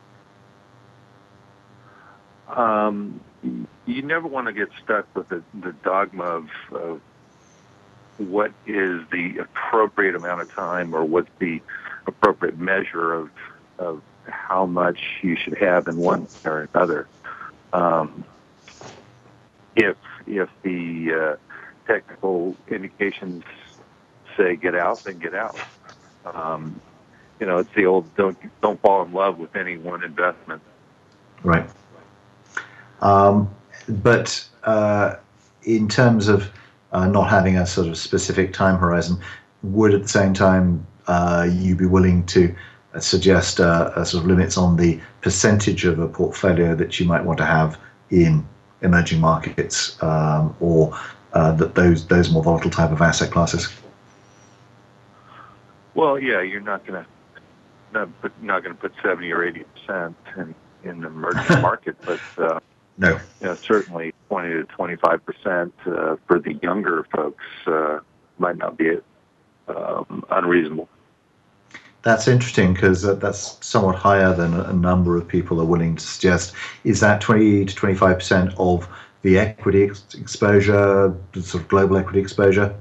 Um, you never want to get stuck with the, the dogma of, of what is the appropriate amount of time, or what's the appropriate measure of, of how much you should have in one or another. Um, if if the uh, technical indications say get out, then get out. Um, you know, it's the old don't don't fall in love with any one investment. Right. Um, but uh, in terms of uh, not having a sort of specific time horizon, would at the same time uh, you be willing to uh, suggest uh, a sort of limits on the percentage of a portfolio that you might want to have in emerging markets, um, or uh, that those those more volatile type of asset classes? Well, yeah, you're not going to not put, not going to put seventy or eighty percent in in the emerging market, but uh, no, you know, certainly twenty to twenty-five percent uh, for the younger folks uh, might not be um, unreasonable. That's interesting, because that's somewhat higher than a number of people are willing to suggest. Is that twenty to twenty-five percent of the equity ex- exposure, the sort of global equity exposure?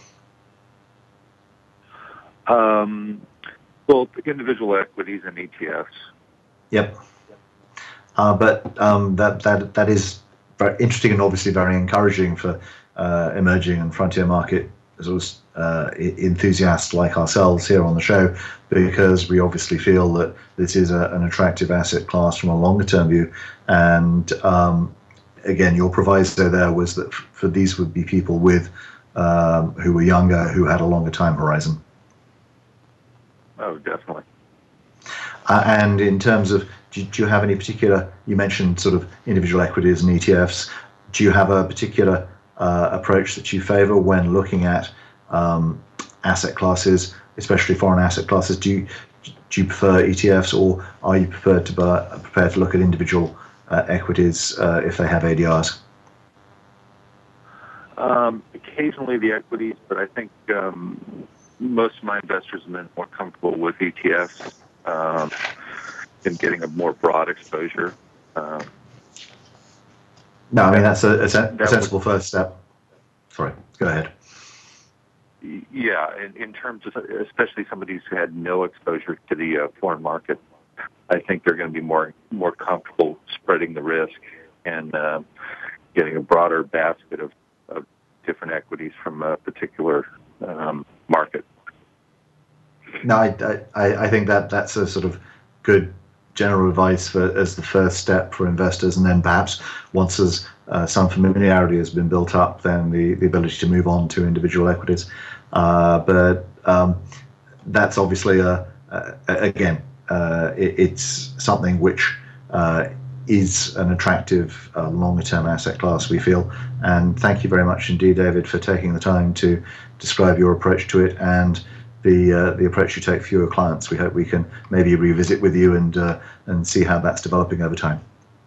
Um, well, individual equities and E T Fs. Yep. Uh, but um, that that that is very interesting and obviously very encouraging for uh, emerging and frontier market sort of, uh, enthusiasts like ourselves here on the show, because we obviously feel that this is a, an attractive asset class from a longer term view. And um, again, your proviso there was that f- for these would be people with um, who were younger, who had a longer time horizon. Oh, definitely. Uh, and in terms of, do, do you have any particular, you mentioned sort of individual equities and E T Fs, do you have a particular uh, approach that you favor when looking at um, asset classes, especially foreign asset classes? Do you, do you prefer E T Fs, or are you prepared to, buy, prepared to look at individual uh, equities uh, if they have A D Rs? Um, occasionally the equities, but I think um, most of my investors have been more comfortable with E T Fs um, and getting a more broad exposure. Um, no, I mean, that's a, a, sen- a sensible first step. Sorry, go ahead. Yeah, in, in terms of especially somebody who's had no exposure to the uh, foreign market, I think they're going to be more more comfortable spreading the risk and uh, getting a broader basket of, of different equities from a particular um, market. No, I, I, I think that that's a sort of good general advice for as the first step for investors, and then perhaps once there's uh, some familiarity has been built up, then the, the ability to move on to individual equities. Uh, but um, that's obviously a, a, again uh, it, it's something which uh, is an attractive uh, longer-term asset class, we feel. And thank you very much indeed, David, for taking the time to describe your approach to it and the uh, the approach you take for your clients. We hope we can maybe revisit with you and uh, and see how that's developing over time.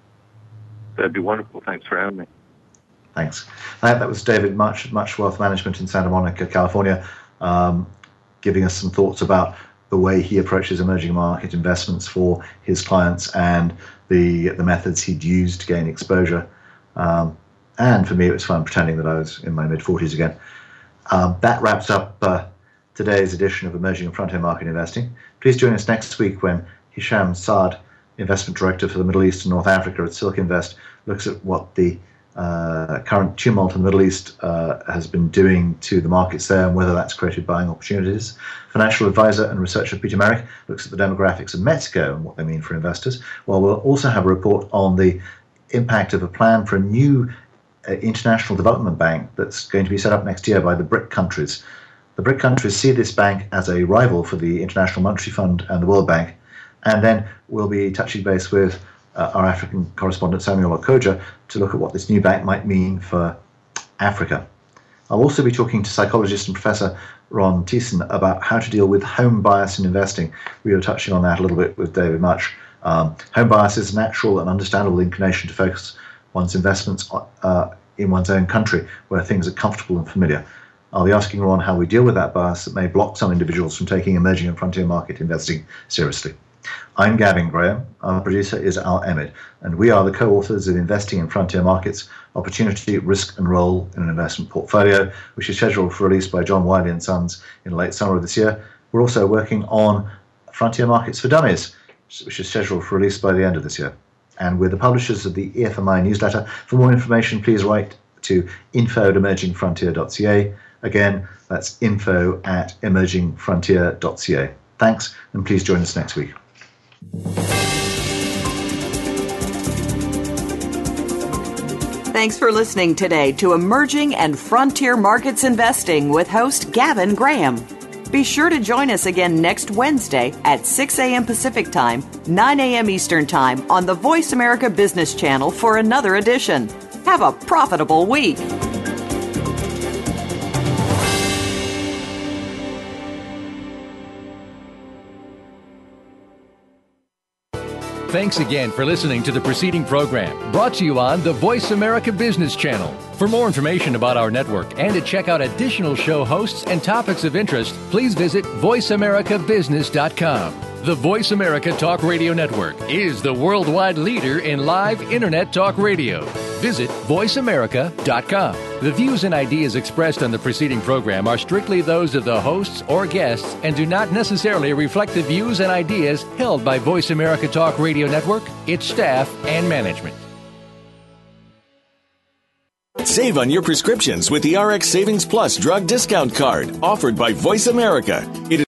That'd be wonderful. Thanks for having me. Thanks. Uh, that was David Much, Much Wealth Management in Santa Monica, California, um, giving us some thoughts about the way he approaches emerging market investments for his clients and the the methods he'd used to gain exposure. Um, and for me, it was fun pretending that I was in my mid-forties again. Um, that wraps up uh, today's edition of Emerging and Frontier Market Investing. Please join us next week when Hisham Saad, Investment Director for the Middle East and North Africa at Silk Invest, looks at what the uh, current tumult in the Middle East uh, has been doing to the markets there and whether that's created buying opportunities. Financial advisor and researcher Peter Merrick looks at the demographics of Mexico and what they mean for investors, while we'll also have a report on the impact of a plan for a new uh, international development bank that's going to be set up next year by the BRIC countries. The BRIC countries see this bank as a rival for the International Monetary Fund and the World Bank. And then we'll be touching base with uh, our African correspondent Samuel Okoja to look at what this new bank might mean for Africa. I'll also be talking to psychologist and Professor Ron Thiessen about how to deal with home bias in investing. We were touching on that a little bit with David Much. Um, home bias is a natural and understandable inclination to focus one's investments uh, in one's own country where things are comfortable and familiar. I'll be asking Ron how we deal with that bias that may block some individuals from taking emerging and frontier market investing seriously. I'm Gavin Graham, our producer is Al Emmett, and we are the co-authors of Investing in Frontier Markets, Opportunity, Risk and Role in an Investment Portfolio, which is scheduled for release by John Wiley and Sons in late summer of this year. We're also working on Frontier Markets for Dummies, which is scheduled for release by the end of this year. And we're the publishers of the E F M I newsletter. For more information, please write to info at emerging frontier dot c a. Again, that's info at emerging frontier dot c a. Thanks, and please join us next week. Thanks for listening today to Emerging and Frontier Markets Investing with host Gavin Graham. Be sure to join us again next Wednesday at six a.m. Pacific Time, nine a.m. Eastern Time on the Voice America Business Channel for another edition. Have a profitable week. Thanks again for listening to the preceding program, brought to you on the Voice America Business Channel. For more information about our network and to check out additional show hosts and topics of interest, please visit voice america business dot com. The Voice America Talk Radio Network is the worldwide leader in live Internet talk radio. Visit voice america dot com. The views and ideas expressed on the preceding program are strictly those of the hosts or guests and do not necessarily reflect the views and ideas held by Voice America Talk Radio Network, its staff, and management. Save on your prescriptions with the R X Savings Plus drug discount card offered by Voice America. It